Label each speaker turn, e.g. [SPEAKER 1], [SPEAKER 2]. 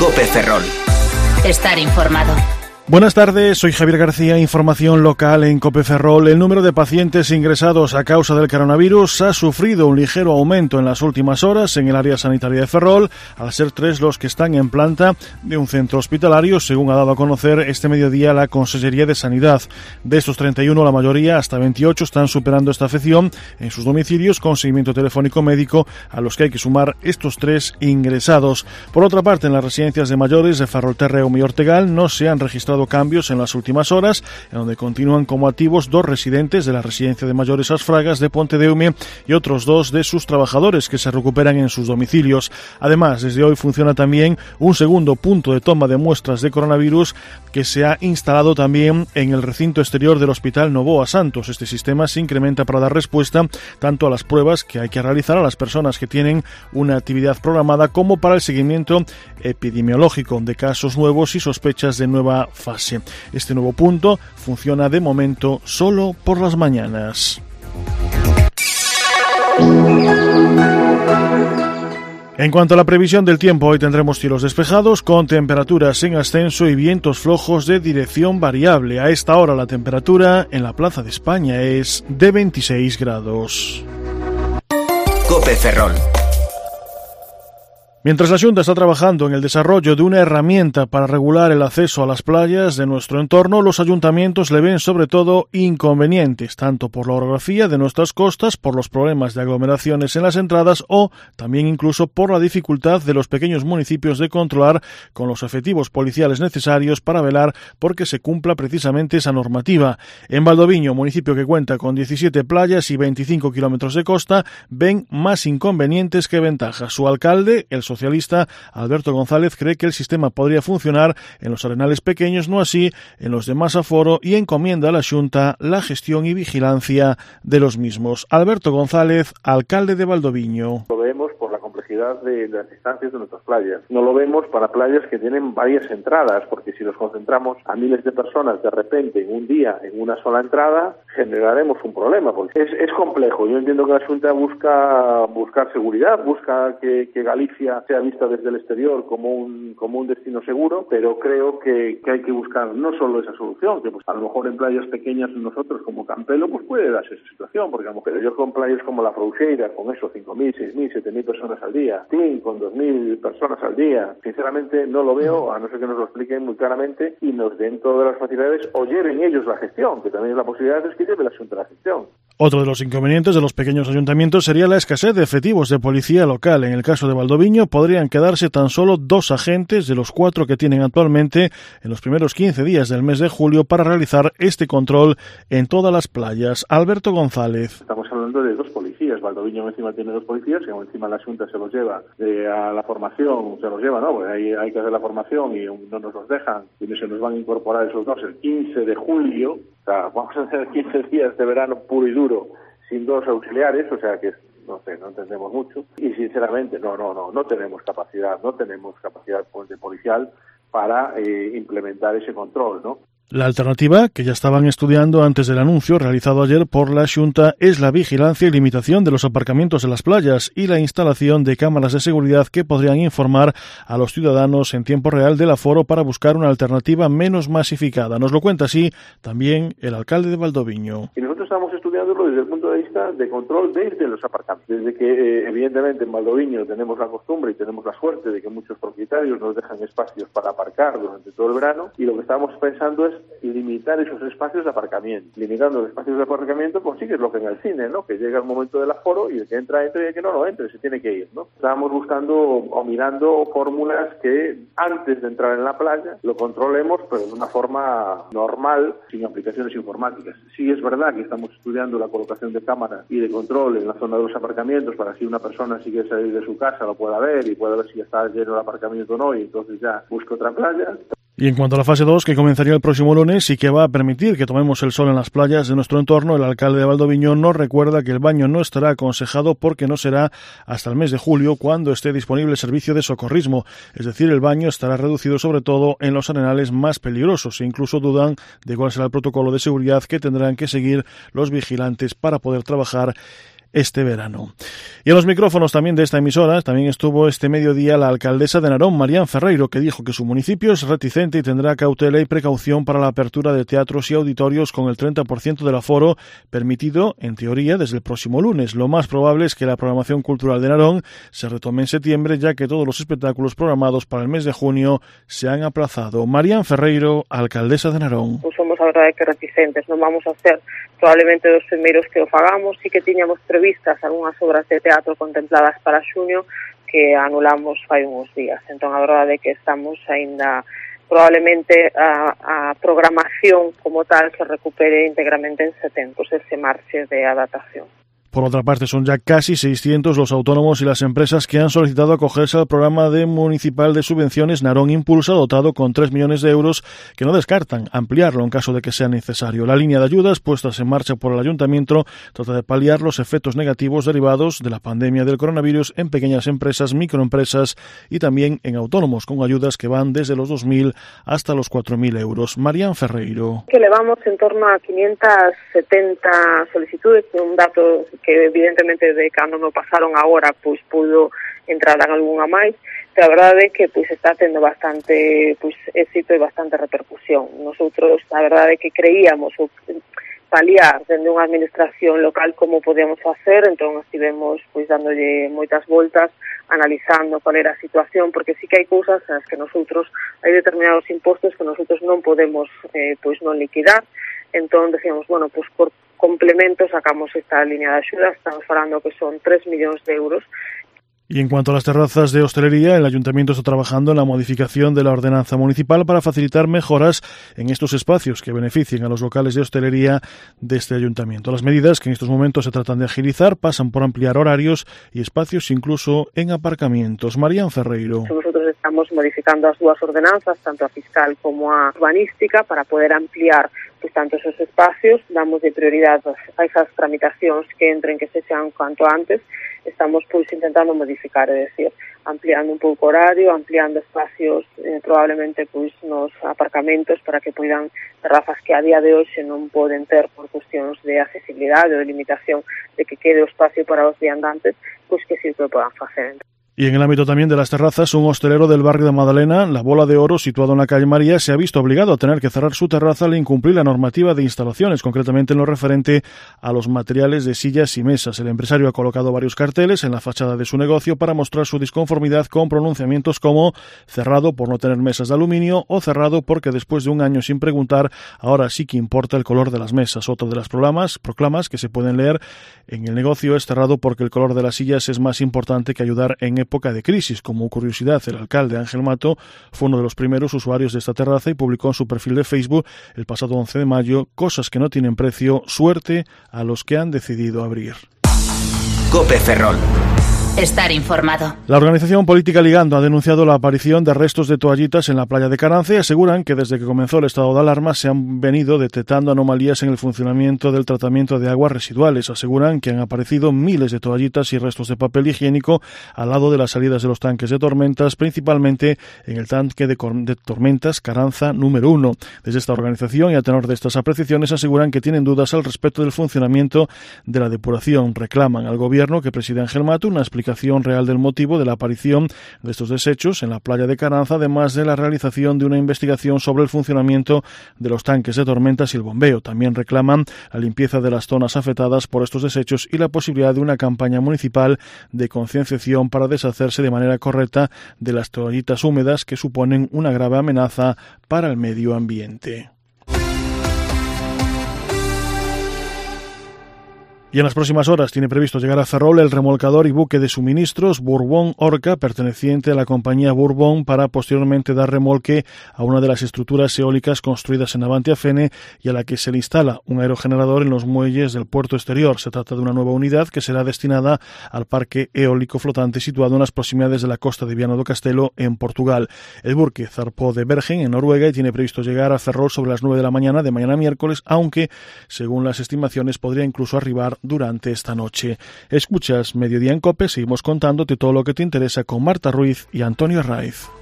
[SPEAKER 1] Cope Ferrol.
[SPEAKER 2] Estar informado.
[SPEAKER 3] Buenas tardes, soy Javier García, información local en Cope Ferrol. El número de pacientes ingresados a causa del coronavirus ha sufrido un ligero aumento en las últimas horas en el área sanitaria de Ferrol, al ser 3 los que están en planta de un centro hospitalario, según ha dado a conocer este mediodía la Consellería de Sanidad. De estos 31, la mayoría, hasta 28, están superando esta afección en sus domicilios con seguimiento telefónico médico, a los que hay que sumar estos 3 ingresados. Por otra parte, en las residencias de mayores de Ferrolterreume y Ortegal no se han registrado cambios en las últimas horas, en donde continúan como activos 2 residentes de la residencia de mayores As Fragas de Pontedeume y otros 2 de sus trabajadores que se recuperan en sus domicilios. Además, desde hoy funciona también un segundo punto de toma de muestras de coronavirus que se ha instalado también en el recinto exterior del Hospital Novoa Santos. Este sistema se incrementa para dar respuesta tanto a las pruebas que hay que realizar a las personas que tienen una actividad programada como para el seguimiento epidemiológico de casos nuevos y sospechas de nueva fase. Este nuevo punto funciona de momento solo por las mañanas. En cuanto a la previsión del tiempo, hoy tendremos cielos despejados con temperaturas en ascenso y vientos flojos de dirección variable. A esta hora la temperatura en la Plaza de España es de 26 grados.
[SPEAKER 1] Cope Ferrol.
[SPEAKER 3] Mientras la Xunta está trabajando en el desarrollo de una herramienta para regular el acceso a las playas de nuestro entorno, los ayuntamientos le ven sobre todo inconvenientes, tanto por la orografía de nuestras costas, por los problemas de aglomeraciones en las entradas o también incluso por la dificultad de los pequeños municipios de controlar con los efectivos policiales necesarios para velar porque se cumpla precisamente esa normativa. En Valdoviño, municipio que cuenta con 17 playas y 25 kilómetros de costa, ven más inconvenientes que ventajas. Su alcalde, el socialista Alberto González, cree que el sistema podría funcionar en los arenales pequeños, no así en los de más aforo, y encomienda a la Xunta la gestión y vigilancia de los mismos. Alberto González, alcalde de Valdoviño.
[SPEAKER 4] Lo vemos por la complejidad de las distancias de nuestras playas. No lo vemos para playas que tienen varias entradas, porque si nos concentramos a miles de personas de repente en un día en una sola entrada, generaremos un problema, porque es complejo. Yo entiendo que la Xunta buscar seguridad, busca que Galicia sea vista desde el exterior como un destino seguro, pero creo que hay que buscar no solo esa solución, que pues a lo mejor en playas pequeñas nosotros como Campelo pues puede darse esa situación, porque a lo mejor yo con playas como la Frouxeira, con eso 5.000, 6.000, 7.000 personas al día, Tin con 2.000 personas al día, sinceramente no lo veo, a no ser que nos lo expliquen muy claramente y nos den todas las facilidades o lleven ellos la gestión, que también es la posibilidad de que lleve la Xunta la gestión.
[SPEAKER 3] Otro de los inconvenientes de los pequeños ayuntamientos sería la escasez de efectivos de policía local. En el caso de Valdoviño podrían quedarse tan solo 2 agentes de los 4 que tienen actualmente en los primeros 15 días del mes de julio para realizar este control en todas las playas. Alberto González.
[SPEAKER 4] Estamos hablando de 2 policías. Valdoviño encima tiene 2 policías, que encima la Xunta se los lleva a la formación, porque hay que hacer la formación y no nos los dejan y se nos van a incorporar esos 2 el 15 de julio. O sea, vamos a hacer 15 días de verano puro y duro sin 2 auxiliares, o sea que no entendemos mucho y sinceramente no tenemos capacidad de policial para implementar ese control, ¿no?
[SPEAKER 3] La alternativa, que ya estaban estudiando antes del anuncio realizado ayer por la Xunta, es la vigilancia y limitación de los aparcamientos en las playas y la instalación de cámaras de seguridad que podrían informar a los ciudadanos en tiempo real del aforo para buscar una alternativa menos masificada. Nos lo cuenta así también el alcalde de Valdoviño.
[SPEAKER 4] Y nosotros estamos estudiándolo desde el punto de vista de control desde los aparcamientos. Desde que, evidentemente, en Valdoviño tenemos la costumbre y tenemos la suerte de que muchos propietarios nos dejan espacios para aparcar durante todo el verano, y lo que estamos pensando es limitar esos espacios de aparcamiento. Limitando los espacios de aparcamiento consigues lo que en el cine, ¿no? Que llega el momento del aforo y el que entra y el que no entre, se tiene que ir, ¿no? Estábamos buscando o mirando fórmulas que antes de entrar en la playa lo controlemos, pero de una forma normal, sin aplicaciones informáticas. Sí es verdad que estamos estudiando la colocación de cámaras y de control en la zona de los aparcamientos para que si una persona si quiere salir de su casa lo pueda ver y pueda ver si está lleno el aparcamiento o no, y entonces ya busca otra playa.
[SPEAKER 3] Y en cuanto a la fase 2, que comenzaría el próximo lunes y que va a permitir que tomemos el sol en las playas de nuestro entorno, el alcalde de Valdoviño nos recuerda que el baño no estará aconsejado porque no será hasta el mes de julio cuando esté disponible el servicio de socorrismo. Es decir, el baño estará reducido sobre todo en los arenales más peligrosos e incluso dudan de cuál será el protocolo de seguridad que tendrán que seguir los vigilantes para poder trabajar este verano. Y en los micrófonos también de esta emisora también estuvo este mediodía la alcaldesa de Narón, Marián Ferreiro, que dijo que su municipio es reticente y tendrá cautela y precaución para la apertura de teatros y auditorios con el 30% del aforo permitido, en teoría, desde el próximo lunes. Lo más probable es que la programación cultural de Narón se retome en septiembre, ya que todos los espectáculos programados para el mes de junio se han aplazado. Marián Ferreiro, alcaldesa de Narón.
[SPEAKER 5] Pues somos a verdade que reticentes, non vamos a ser probablemente dos primeiros que o fagamos, sí que tiñamos previstas algunhas obras de teatro contempladas para xuño que anulamos fai uns días. Entón, a verdade é que estamos aínda probablemente a programación como tal se recupere íntegramente en setembro, ese marche de adaptación.
[SPEAKER 3] Por otra parte, son ya casi 600 los autónomos y las empresas que han solicitado acogerse al programa municipal de subvenciones Narón Impulsa, dotado con 3 millones de euros, que no descartan ampliarlo en caso de que sea necesario. La línea de ayudas puestas en marcha por el ayuntamiento trata de paliar los efectos negativos derivados de la pandemia del coronavirus en pequeñas empresas, microempresas y también en autónomos, con ayudas que van desde los 2.000 hasta los 4.000 euros. Marián Ferreiro.
[SPEAKER 5] Que elevamos en torno a 570 solicitudes, un dato que evidentemente de cando me pasaron agora, pois pudo entrar en algunha máis, pero a verdade é que pois está tendo bastante éxito e bastante repercusión. Nosotros, a verdade é que creíamos paliar dende unha administración local como podíamos facer, entón estivemos pois dándolle moitas voltas, analizando cual era a situación, porque sí que hai cousas as que nosotros, hai determinados impostos que nosotros non podemos pois non liquidar. Entón decíamos, bueno, pois por complemento sacamos esta línea de ayuda, estamos falando que son 3 millóns de euros.
[SPEAKER 3] Y en cuanto a las terrazas de hostelería, el Ayuntamiento está trabajando en la modificación de la ordenanza municipal para facilitar mejoras en estos espacios que beneficien a los locales de hostelería de este Ayuntamiento. Las medidas que en estos momentos se tratan de agilizar pasan por ampliar horarios y espacios incluso en aparcamientos. Marián Ferreiro.
[SPEAKER 5] Nosotros estamos modificando as dúas ordenanzas, tanto a fiscal como a urbanística, para poder ampliar pues tanto esos espacios, damos de prioridad a esas tramitacións que entren, que se sean cuanto antes. Estamos pois intentando modificar, é dicir, ampliando un pouco horario, ampliando espacios probablemente pois nos aparcamentos para que poidan terrazas que a día de hoxe non poden ter por cuestións de accesibilidade ou de limitación de que quede o espacio para os viandantes, pois que sí que podan facer.
[SPEAKER 3] Y en el ámbito también de las terrazas, un hostelero del barrio de Madalena, La Bola de Oro, situado en la calle María, se ha visto obligado a tener que cerrar su terraza al incumplir la normativa de instalaciones, concretamente en lo referente a los materiales de sillas y mesas. El empresario ha colocado varios carteles en la fachada de su negocio para mostrar su disconformidad con pronunciamientos como cerrado por no tener mesas de aluminio o cerrado porque después de un año sin preguntar, ahora sí que importa el color de las mesas. Otro de las proclamas que se pueden leer en el negocio es cerrado porque el color de las sillas es más importante que ayudar en época de crisis. Como curiosidad, el alcalde Ángel Mato fue uno de los primeros usuarios de esta terraza y publicó en su perfil de Facebook el pasado 11 de mayo cosas que no tienen precio, suerte a los que han decidido abrir.
[SPEAKER 1] COPE Ferrol.
[SPEAKER 2] Estar informado.
[SPEAKER 3] La organización política Ligando ha denunciado la aparición de restos de toallitas en la playa de Carranza y aseguran que desde que comenzó el estado de alarma se han venido detectando anomalías en el funcionamiento del tratamiento de aguas residuales. Aseguran que han aparecido miles de toallitas y restos de papel higiénico al lado de las salidas de los tanques de tormentas, principalmente en el tanque de tormentas Carranza número 1. Desde esta organización y a tenor de estas apreciaciones aseguran que tienen dudas al respecto del funcionamiento de la depuración. Reclaman al gobierno que preside Ángel Mato una explicación real del motivo de la aparición de estos desechos en la playa de Carranza, además de la realización de una investigación sobre el funcionamiento de los tanques de tormentas y el bombeo. También reclaman la limpieza de las zonas afectadas por estos desechos y la posibilidad de una campaña municipal de concienciación para deshacerse de manera correcta de las toallitas húmedas que suponen una grave amenaza para el medio ambiente. Y en las próximas horas tiene previsto llegar a Ferrol el remolcador y buque de suministros Bourbon Orca, perteneciente a la compañía Bourbon, para posteriormente dar remolque a una de las estructuras eólicas construidas en Navantia-Fene y a la que se le instala un aerogenerador en los muelles del puerto exterior. Se trata de una nueva unidad que será destinada al parque eólico flotante situado en las proximidades de la costa de Viana do Castelo, en Portugal. El buque zarpó de Bergen, en Noruega, y tiene previsto llegar a Ferrol sobre las 9 de la mañana de mañana miércoles, aunque, según las estimaciones, podría incluso arribar durante esta noche. Escuchas Mediodía en COPE, seguimos contándote todo lo que te interesa con Marta Ruiz y Antonio Raiz.